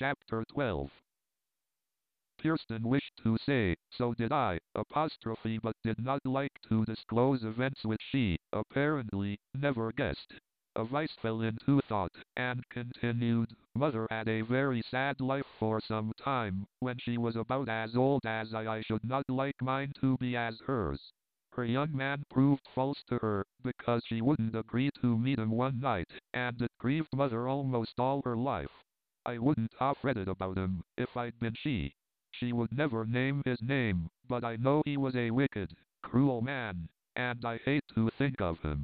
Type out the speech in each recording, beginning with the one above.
Chapter 12. Kirsten wished to say, "So did I," but did not like to disclose events which she, apparently, never guessed. Vice fell into thought, and continued, "Mother had a very sad life for some time. When she was about as old as I should not like mine to be as hers. Her young man proved false to her, because she wouldn't agree to meet him one night, and it grieved Mother almost all her life. I wouldn't have fretted about him, if I'd been she. She would never name his name, but I know he was a wicked, cruel man, and I hate to think of him."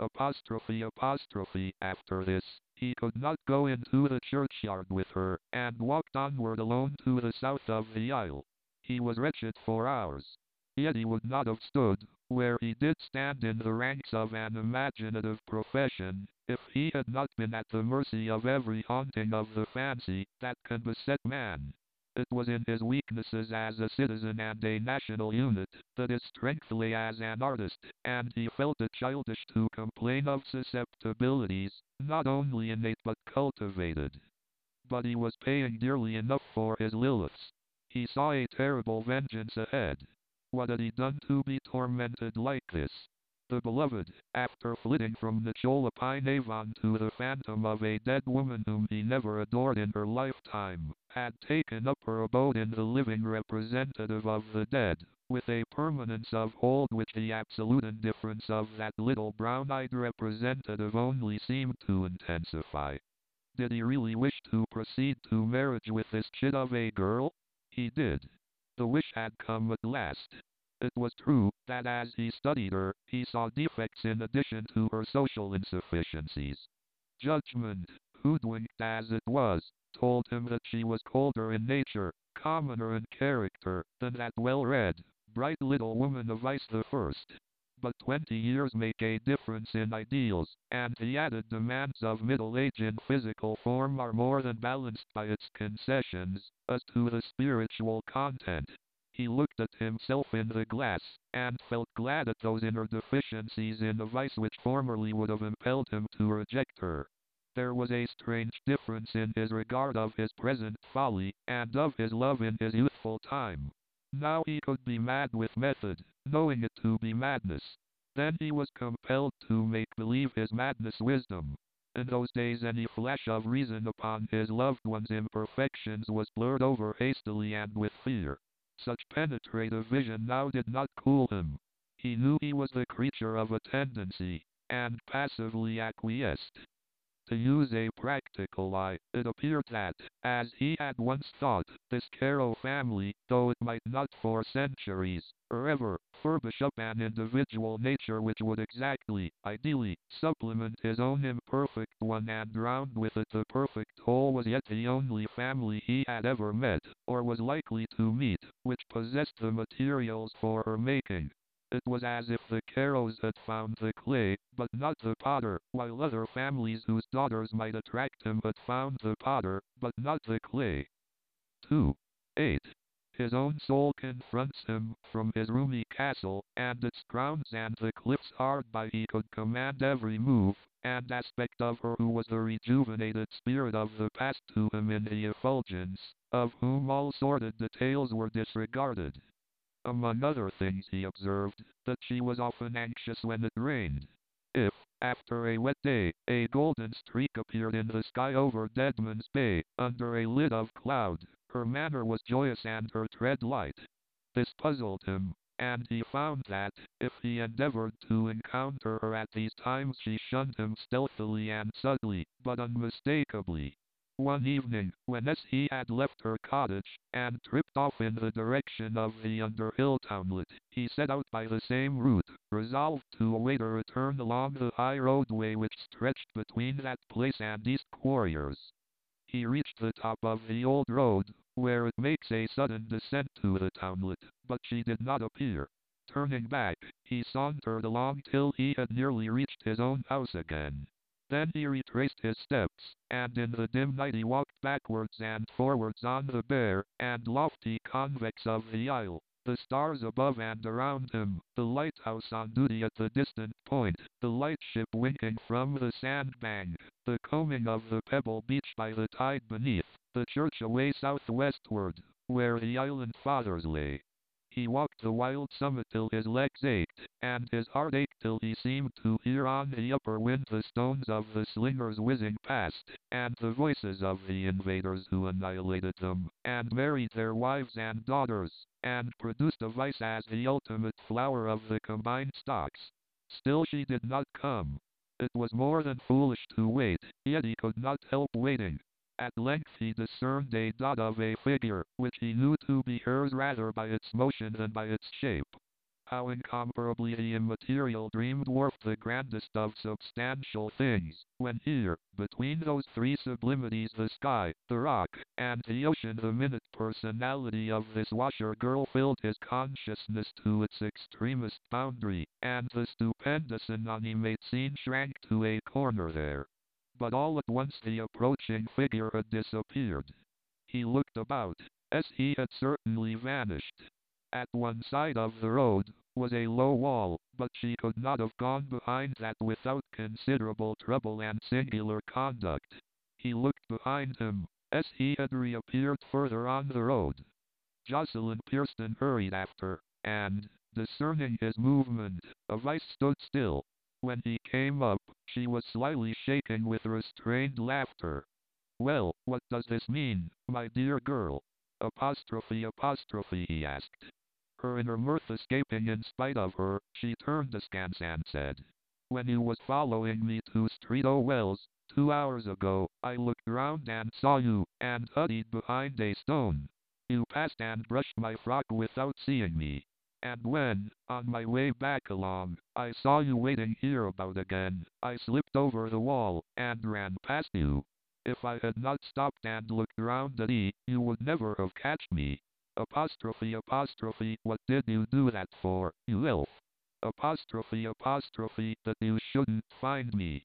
After this, he could not go into the churchyard with her, and walked onward alone to the south of the aisle. He was wretched for hours. Yet he would not have stood, where he did stand in the ranks of an imaginative profession, if he had not been at the mercy of every haunting of the fancy that can beset man. It was in his weaknesses as a citizen and a national unit, that his strength lay as an artist, and he felt it childish to complain of susceptibilities, not only innate but cultivated. But he was paying dearly enough for his Liliths. He saw a terrible vengeance ahead. What had he done to be tormented like this? The beloved, after flitting from the Cholapine Avon to the phantom of a dead woman whom he never adored in her lifetime, had taken up her abode in the living representative of the dead, with a permanence of hold which the absolute indifference of that little brown-eyed representative only seemed to intensify. Did he really wish to proceed to marriage with this chit of a girl? He did. The wish had come at last. It was true that as he studied her, he saw defects in addition to her social insufficiencies. Judgment, hoodwinked as it was, told him that she was colder in nature, commoner in character, than that well-read, bright little woman of Ice the First. But 20 years make a difference in ideals, and the added demands of middle age in physical form are more than balanced by its concessions, as to the spiritual content. He looked at himself in the glass, and felt glad at those inner deficiencies in the vice which formerly would have impelled him to reject her. There was a strange difference in his regard of his present folly, and of his love in his youthful time. Now he could be mad with method, knowing it to be madness. Then he was compelled to make believe his madness wisdom. In those days any flash of reason upon his loved one's imperfections was blurred over hastily and with fear. Such penetrative vision now did not cool him. He knew he was the creature of a tendency, and passively acquiesced. To use a practical eye, it appeared that, as he had once thought, this Caro family, though it might not for centuries, or ever, furbish up an individual nature which would exactly, ideally, supplement his own imperfect one and round with it the perfect whole, was yet the only family he had ever met, or was likely to meet, which possessed the materials for her making. It was as if the Caros had found the clay, but not the potter, while other families whose daughters might attract him had found the potter, but not the clay. 2. 8. His own soul confronts him from his roomy castle, and its grounds and the cliffs hard by he could command every move and aspect of her who was the rejuvenated spirit of the past to him in the effulgence, of whom all sordid details were disregarded. Among other things he observed, that she was often anxious when it rained. If, after a wet day, a golden streak appeared in the sky over Deadman's Bay, under a lid of cloud, her manner was joyous and her tread light. This puzzled him, and he found that, if he endeavored to encounter her at these times, she shunned him stealthily and subtly, but unmistakably. One evening, when he had left her cottage, and tripped off in the direction of the Underhill townlet, he set out by the same route, resolved to await her return along the high roadway which stretched between that place and East Quarriers. He reached the top of the old road, where it makes a sudden descent to the townlet, but she did not appear. Turning back, he sauntered along till he had nearly reached his own house again. Then he retraced his steps, and in the dim night he walked backwards and forwards on the bare and lofty convex of the aisle, the stars above and around him, the lighthouse on duty at the distant point, the lightship winking from the sandbank, the combing of the pebble beach by the tide beneath, The church away southwestward, where the island fathers lay. He walked the wild summit till his legs ached, and his heart ached till he seemed to hear on the upper wind the stones of the slingers whizzing past, and the voices of the invaders who annihilated them, and married their wives and daughters, and produced a vice as the ultimate flower of the combined stocks. Still she did not come. It was more than foolish to wait, yet he could not help waiting. At length he discerned a dot of a figure, which he knew to be hers rather by its motion than by its shape. How incomparably the immaterial dream dwarfed the grandest of substantial things, when here, between those three sublimities, the sky, the rock, and the ocean, the minute personality of this washer girl filled his consciousness to its extremest boundary, and the stupendous inanimate scene shrank to a corner there. But all at once the approaching figure had disappeared. He looked about, as he had certainly vanished. At one side of the road was a low wall, but she could not have gone behind that without considerable trouble and singular conduct. He looked behind him, as he had reappeared further on the road. Jocelyn Pearson hurried after, and, discerning his movement, a vice stood still. When he came up, she was slyly shaking with restrained laughter. "Well, what does this mean, my dear girl?" Apostrophe, he asked. Her inner mirth escaping in spite of her, she turned askance and said, "When you was following me to Streato Wells, 2 hours ago, I looked round and saw you, and huddied behind a stone. You passed and brushed my frock without seeing me. And when, on my way back along, I saw you waiting here about again, I slipped over the wall, and ran past you. If I had not stopped and looked round at ye, you would never have catched me. Apostrophe, what did you do that for, you elf? Apostrophe, that you shouldn't find me.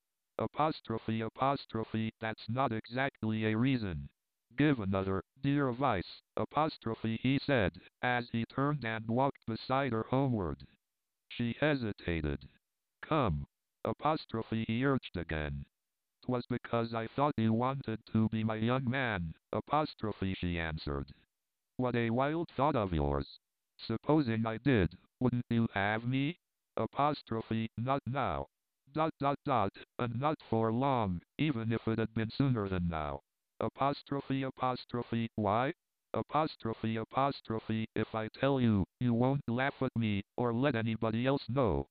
Apostrophe, that's not exactly a reason. Give another, dear vice, apostrophe, he said, as he turned and walked beside her homeward. She hesitated. Come. Apostrophe, he urged again. "'Twas because I thought you wanted to be my young man, apostrophe, she answered. What a wild thought of yours. Supposing I did, wouldn't you have me? Apostrophe, not now. And not for long, even if it had been sooner than now. Apostrophe, why? Apostrophe, if I tell you, you won't laugh at me, or let anybody else know.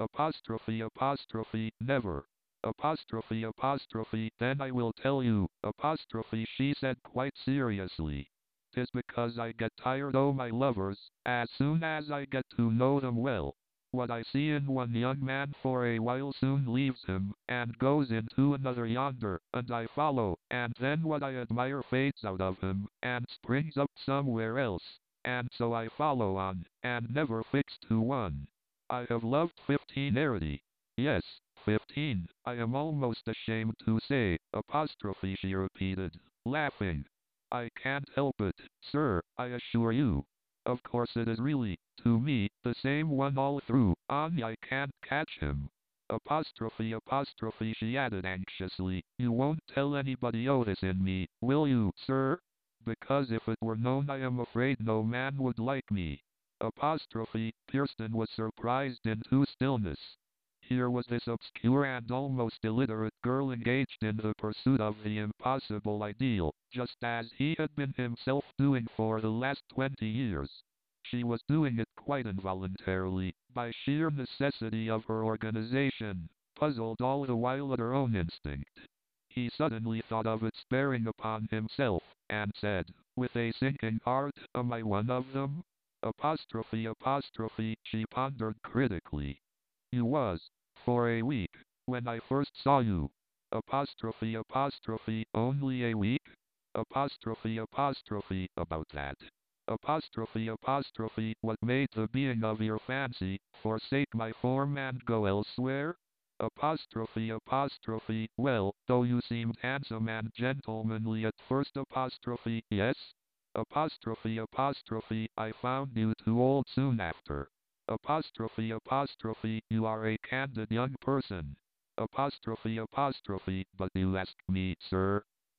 Apostrophe, never. Apostrophe, then I will tell you, apostrophe, she said quite seriously. 'Tis because I get tired o' my lovers, as soon as I get to know them well. What I see in one young man for a while soon leaves him, and goes into another yonder, and I follow, and then what I admire fades out of him, and springs up somewhere else, and so I follow on, and never fix to one. I have loved 15 already. Yes, 15, I am almost ashamed to say, apostrophe, she repeated, laughing. I can't help it, sir, I assure you. Of course it is really, to me, the same one all through, only I can't catch him. Apostrophe, she added anxiously, you won't tell anybody o' this in me, will you, sir? Because if it were known I am afraid no man would like me. Apostrophe, Pearson was surprised into stillness. Here was this obscure and almost illiterate girl engaged in the pursuit of the impossible ideal, just as he had been himself doing for the last 20 years. She was doing it quite involuntarily, by sheer necessity of her organization, puzzled all the while at her own instinct. He suddenly thought of its bearing upon himself, and said, with a sinking heart, am I one of them? Apostrophe, she pondered critically. You was, for a week, when I first saw you. Apostrophe, only a week? Apostrophe, about that. Apostrophe, what made the being of your fancy forsake my form and go elsewhere? Apostrophe, well, though you seemed handsome and gentlemanly at first, apostrophe, yes? Apostrophe, I found you too old soon after. Apostrophe, you are a candid young person. Apostrophe, but you asked me, sir.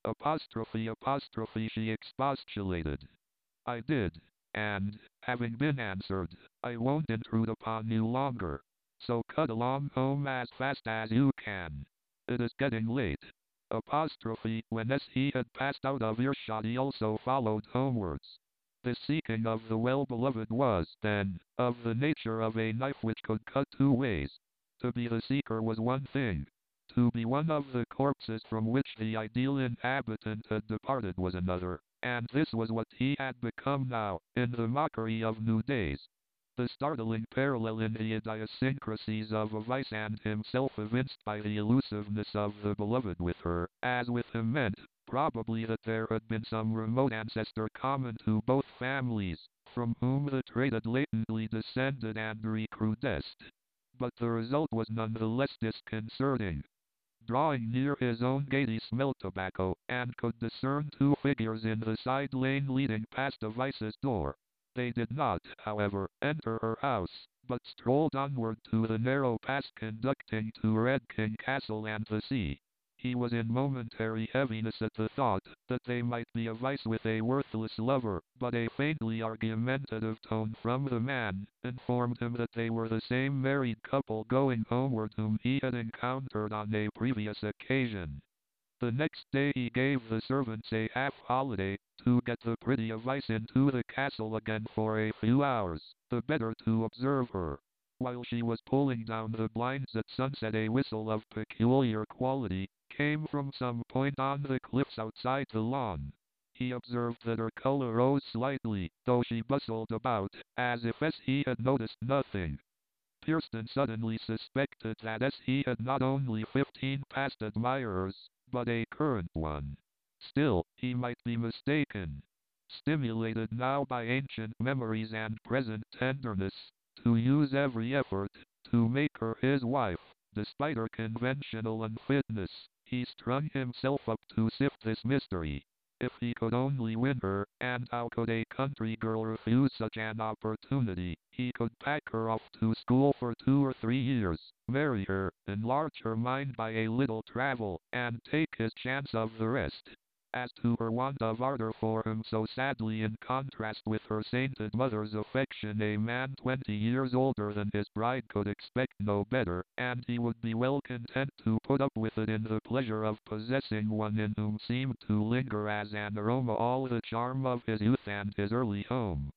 Apostrophe apostrophe she expostulated. I did. And, having been answered, I won't intrude upon you longer. So cut along home as fast as you can. It is getting late. Apostrophe when as he had passed out of earshot he also followed homewards. The seeking of the well-beloved was, then, of the nature of a knife which could cut two ways. To be the seeker was one thing. To be one of the corpses from which the ideal inhabitant had departed was another, and this was what he had become now, in the mockery of new days. The startling parallel in the idiosyncrasies of a vice and himself evinced by the elusiveness of the beloved with her, as with him meant, probably that there had been some remote ancestor common to both families, from whom the trait had latently descended and recrudesced. But the result was none the less disconcerting. Drawing near his own gate he smelt tobacco, and could discern two figures in the side lane leading past a vice's door. They did not, however, enter her house, but strolled onward to the narrow pass conducting to Red King Castle and the sea. He was in momentary heaviness at the thought that they might be a vice with a worthless lover, but a faintly argumentative tone from the man informed him that they were the same married couple going homeward whom he had encountered on a previous occasion. The next day he gave the servants a half-holiday, to get the pretty vice into the castle again for a few hours, the better to observe her. While she was pulling down the blinds at sunset a whistle of peculiar quality came from some point on the cliffs outside the lawn. He observed that her color rose slightly, though she bustled about, as if as he had noticed nothing. Pearson suddenly suspected that as he had not only 15 past admirers, but a current one. Still, he might be mistaken. Stimulated now by ancient memories and present tenderness, to use every effort to make her his wife, despite her conventional unfitness, he strung himself up to sift this mystery. If he could only win her, and how could a country girl refuse such an opportunity? He could pack her off to school for 2 or 3 years, marry her, enlarge her mind by a little travel, and take his chance of the rest. As to her want of ardor for him so sadly in contrast with her sainted mother's affection, a man 20 years older than his bride could expect no better, and he would be well content to put up with it in the pleasure of possessing one in whom seemed to linger as an aroma all the charm of his youth and his early home.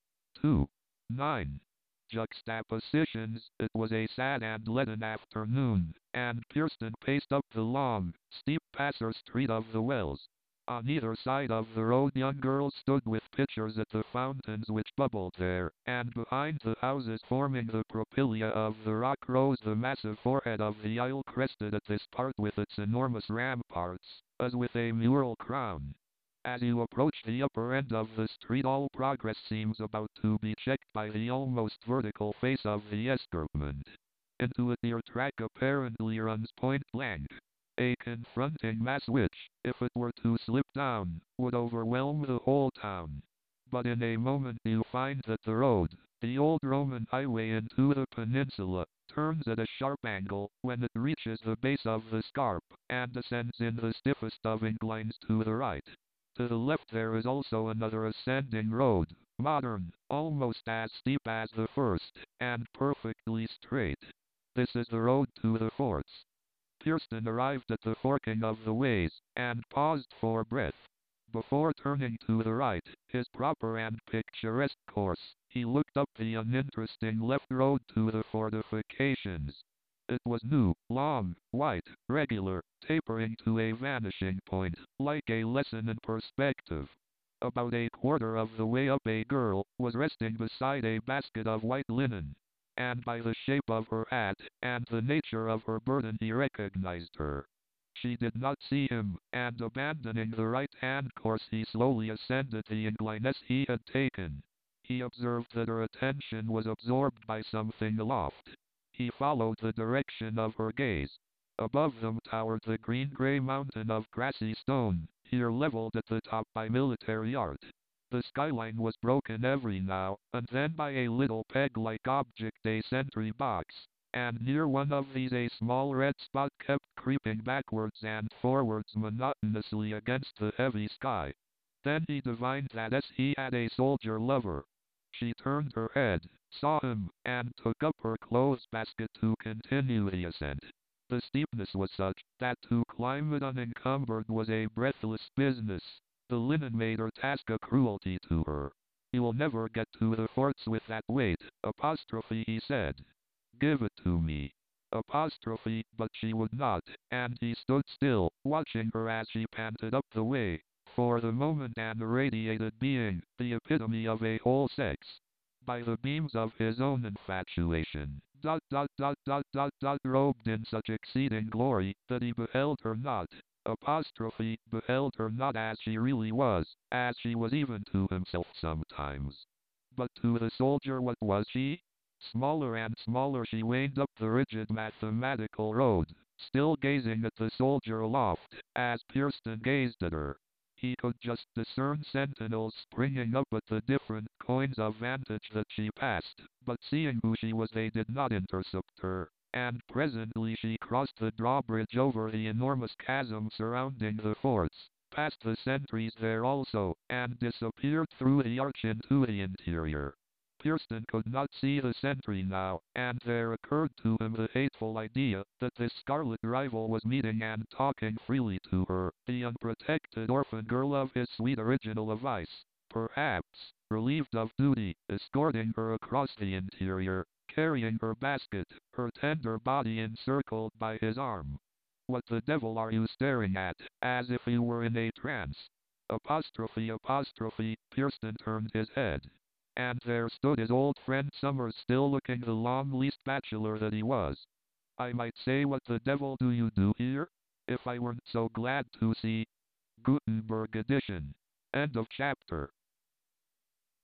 2. 9. Juxtapositions. It was a sad and leaden afternoon, and Pearson paced up the long, steep Passer Street of the Wells. On either side of the road young girls stood with pitchers at the fountains which bubbled there, and behind the houses forming the propylaea of the rock rose the massive forehead of the isle crested at this part with its enormous ramparts, as with a mural crown. As you approach the upper end of the street all progress seems about to be checked by the almost vertical face of the escarpment. Into it your track apparently runs point blank. A confronting mass which, if it were to slip down, would overwhelm the whole town. But in a moment you find that the road, the old Roman highway into the peninsula, turns at a sharp angle when it reaches the base of the scarp, and descends in the stiffest of inclines to the right. To the left there is also another ascending road, modern, almost as steep as the first, and perfectly straight. This is the road to the forts. Pearson arrived at the forking of the ways, and paused for breath. Before turning to the right, his proper and picturesque course, he looked up the uninteresting left road to the fortifications. It was new, long, white, regular, tapering to a vanishing point, like a lesson in perspective. About a quarter of the way up a girl was resting beside a basket of white linen, and by the shape of her hat, and the nature of her burden he recognized her. She did not see him, and abandoning the right-hand course he slowly ascended the incline as he had taken. He observed that her attention was absorbed by something aloft. He followed the direction of her gaze. Above them towered the green-gray mountain of grassy stone, here leveled at the top by military art. The skyline was broken every now and then by a little peg-like object, a sentry box. and near one of these a small red spot kept creeping backwards and forwards monotonously against the heavy sky. Then he divined that as he had a soldier lover. She turned her head, saw him, and took up her clothes basket to continue the ascent. The steepness was such that to climb it unencumbered was a breathless business. The linen made her task a cruelty to her. "You'll never get to the forts with that weight," he said. "Give it to me." But she would not, and he stood still, watching her as she panted up the way. For the moment an irradiated being, the epitome of a whole sex. By the beams of his own infatuation, robed in such exceeding glory, that he beheld her not, beheld her not as she really was, as she was even to himself sometimes. But to the soldier what was she? Smaller and smaller she waned up the rigid mathematical road, still gazing at the soldier aloft, as Pearson gazed at her. He could just discern sentinels springing up at the different coigns of vantage that she passed, but seeing who she was they did not intercept her, and presently she crossed the drawbridge over the enormous chasm surrounding the forts, passed the sentries there also, and disappeared through the arch into the interior. Pearson could not see the sentry now, and there occurred to him the hateful idea that this scarlet rival was meeting and talking freely to her, the unprotected orphan girl of his sweet original of ice, perhaps, relieved of duty, escorting her across the interior, carrying her basket, her tender body encircled by his arm. "What the devil are you staring at, as if you were in a trance?" Pearson turned his head. And there stood his old friend Summers, still looking the long-leased bachelor that he was. "I might say, what the devil do you do here? If I weren't so glad to see..." Gutenberg edition. End of chapter.